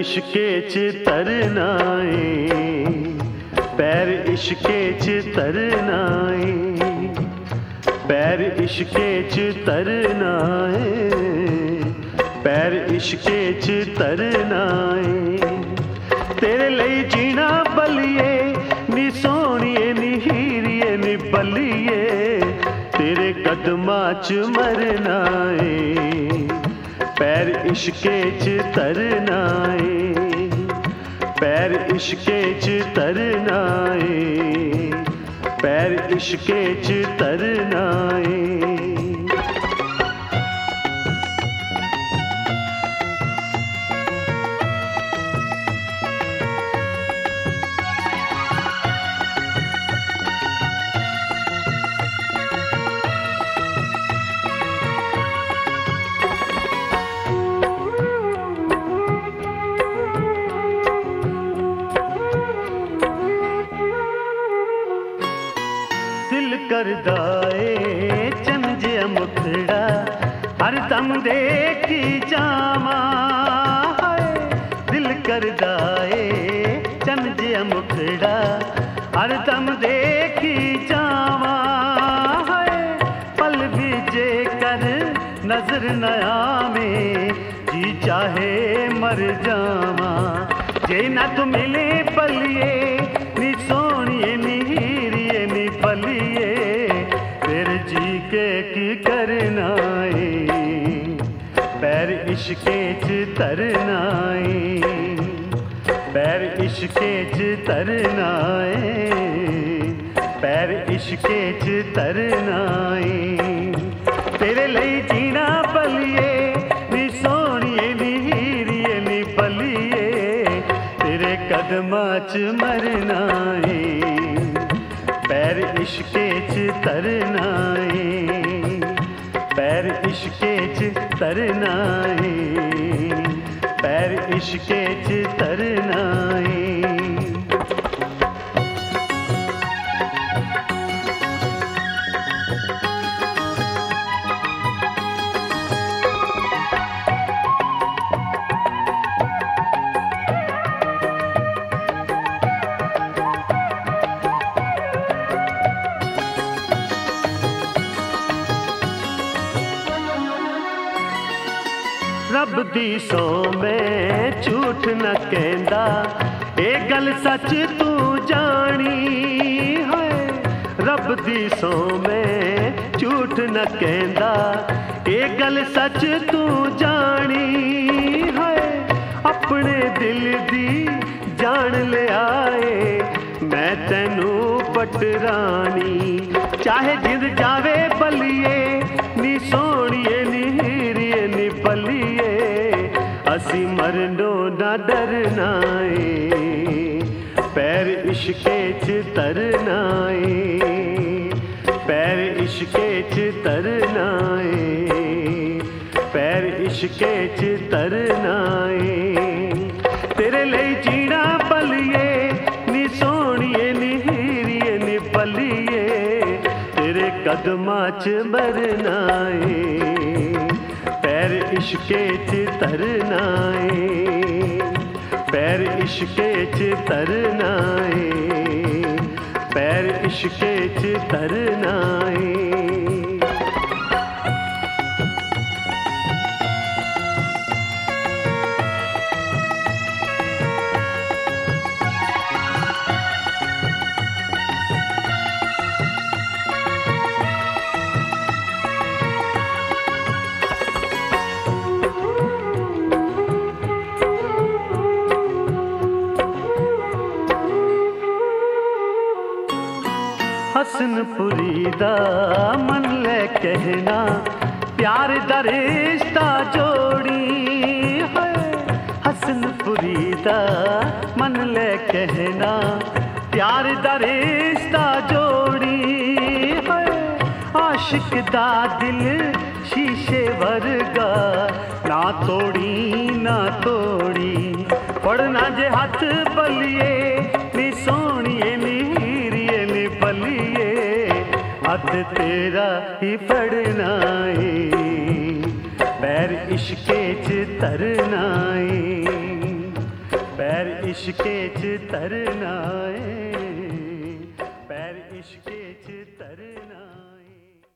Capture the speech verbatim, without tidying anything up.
इश्के च तरना है, पैर इश्के च तरना है, पैर इश्के च तरना है, पैर इश्के च तरना है। तेरे लिए जीना बलिए नी सोनिए नी हीरिए नी बलिए, तेरे कदमां च मरना है, पैर इश्के च तरना है, पैर इश्के च तरना है, पैर इश्के च तरना है। दिल करदा ए चंजिया मुखड़ा हर दम देखी जावा, दिल करदा ए चंजिया मुखड़ा हर दम देखी जावा, पल भी जे कर नजर नया में जी चाहे मर जावा। जे ना तू मिले पलिए नी सोनिए नी हीरिए नी पलिए, फिर जी के की करना है, पैर इश्के च तरना है, पैर इश्के च तरना है, पैर इश्के च तरना है। तेरे लिए जीना बलिए नी सोनिए नी हीरिए नी बलिए, तेरे कदमां च मरना है, पैर इश्के च तरना है, पैर इश्के च तरना है, पैर इश्के च तरना है। रब दी सौ मैं झूठ न कहंदा, ए गल सच तू जानी है, रब दी सौ मैं झूठ न कहंदा, ए गल सच तू जानी है। अपने दिल दी जान ले आए मैं तैनू पटरानी, चाहे जिंद जावे बलिए नी सोनिए नी हीरिए नी बलिए, असी मरनो ना डरना है, पैर इश्के च तरना है, पैर इश्के च तरना है, पैर इश्के च तरना है। तेरे लिए जीना बलिए नी सोनिए नी हीरिए नी बलिए, तेरे कदमां च मरना है, पैर इश्के च तरना है, पैर इश्के च तरना है, पैर इश्के च तरना है। हसनपुरी दा मन ले कहना, प्यार दा रिश्ता जोड़ी है, हसनपुरी दा मन ले कहना, प्यार दा रिश्ता जोड़ी है। आशिक दा दिल शीशे वर्गा ना तोड़ी ना तोड़ी, पड़ना जे हाथ बलिए नी सोनिए नी हीरिए नी बलिए, हाथ तेरा ही पड़ना है, पैर इश्के च तरना है, इश्के च तरना है।